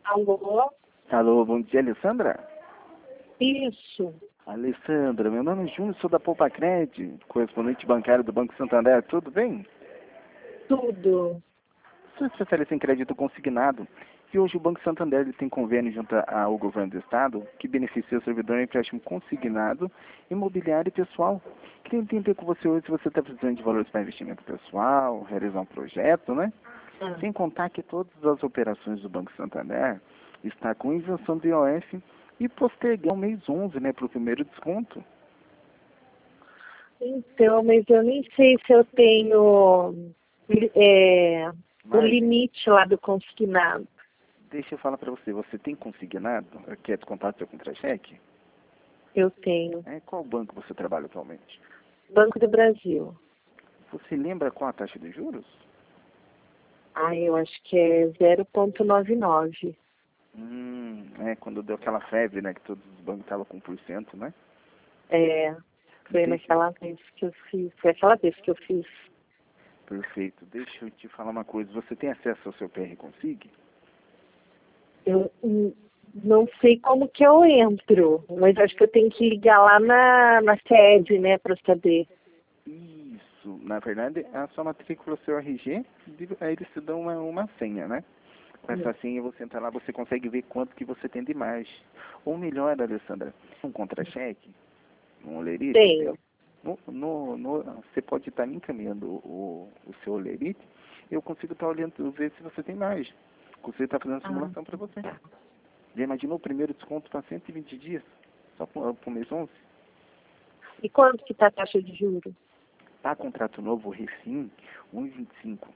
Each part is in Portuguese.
Alô? Alô, bom dia, Alessandra? Isso, Alessandra, meu nome é Júnior, sou da Poupa-Cred, correspondente bancário do Banco Santander, tudo bem? tudo. Sou especialista em crédito consignado e hoje o Banco Santander ele tem convênio junto ao governo do estado que beneficia o servidor em empréstimo consignado, imobiliário e pessoal. Queria entender com você hoje se você está precisando de valores para investimento pessoal, realizar um projeto, né? Ah, Sem contar que todas as operações do Banco Santander está com isenção do IOF e postergar o mês 11, né, para o primeiro desconto. Então, mas eu nem sei se eu tenho o Margem, limite lá do consignado. deixa eu falar para você, você tem consignado, quer descontar seu contra-cheque? Eu tenho. Qual banco você trabalha atualmente? Banco do Brasil. Você lembra qual a taxa de juros? Eu acho que é 0,99. Quando deu aquela febre, né, que todos os bancos estavam com 1%, né? É, foi Deixa, naquela vez que eu fiz. Foi aquela vez que eu fiz. perfeito. Deixa eu te falar uma coisa. Você tem acesso ao seu PR Consig? Eu não sei como que eu entro, mas acho que eu tenho que ligar lá na sede, né, para saber. Isso. Na verdade, a sua matrícula, seu RG, aí eles te dão uma senha, né? Com essa senha, você entra lá, você consegue ver quanto que você tem de margem. Ou melhor, Alessandra, um contra-cheque, um olerite, Tenho. você pode estar me encaminhando o seu olerite, eu consigo estar olhando, ver se você tem margem. Você está fazendo simulação para você. Tá. Já imaginou o primeiro desconto para 120 dias? Só para o mês 11? E quanto que está a taxa de juros? Tá, contrato novo, Refim, 1,25.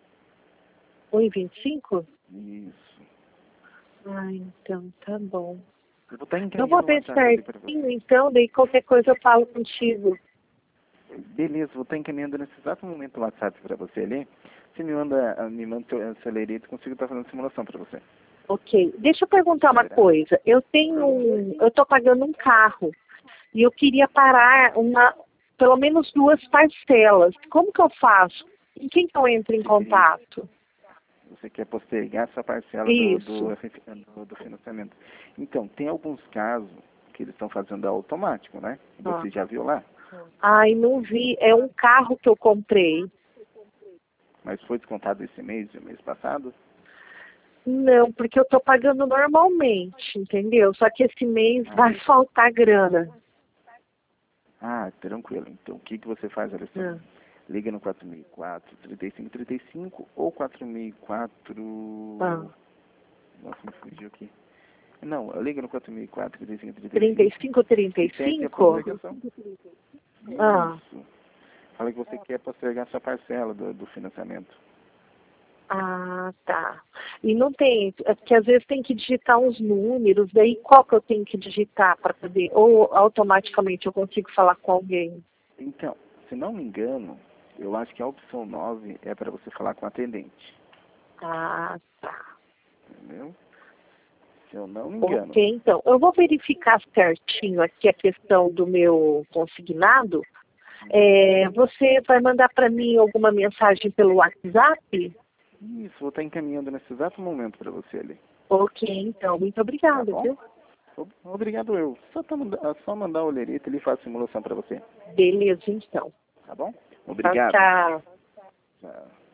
1,25? Isso. Então tá bom. Eu vou estar Eu vou encaminhando o ver WhatsApp ali para certinho, você. então, daí qualquer coisa eu falo contigo. Beleza, vou estar encaminhando nesse exato momento o WhatsApp para você ali. Você me manda seu lerite, consigo estar fazendo simulação para você. Ok. Deixa eu perguntar uma coisa. Eu tô pagando um carro e eu queria parar pelo menos 2 parcelas. Como que eu faço? Em quem que eu entro em contato? Você quer postergar essa parcela Isso. do financiamento. Então, tem alguns casos que eles estão fazendo automático, né? Ah. Você já viu lá? Não vi. É um carro que eu comprei. Mas foi descontado esse mês e o mês passado? Não, porque eu tô pagando normalmente, entendeu? Só que esse mês vai faltar grana. Tranquilo. Então, o que você faz, Alessandro? Liga no 4004 3535 ou 4004... Nossa, me fugiu aqui. Não, liga no 4004 3535 e pede a 3535? postergação. Ah, Isso. Fala que você quer postergar sua parcela do financiamento. tá. E não tem, é porque às vezes tem que digitar uns números, daí qual que eu tenho que digitar para poder, ou automaticamente eu consigo falar com alguém? Então, se não me engano, eu acho que a opção 9 é para você falar com o atendente. Tá. Entendeu? Se eu não me engano. Ok, então, eu vou verificar certinho aqui a questão do meu consignado. Você vai mandar para mim alguma mensagem pelo WhatsApp? Isso, vou estar encaminhando nesse exato momento para você ali. Ok, então, muito Tá obrigada, bom? viu? Obrigado eu. Só mandar o lerito ali e faz a simulação para você. Beleza, então. Tá bom? Tchau, Obrigado. tchau. Tchau.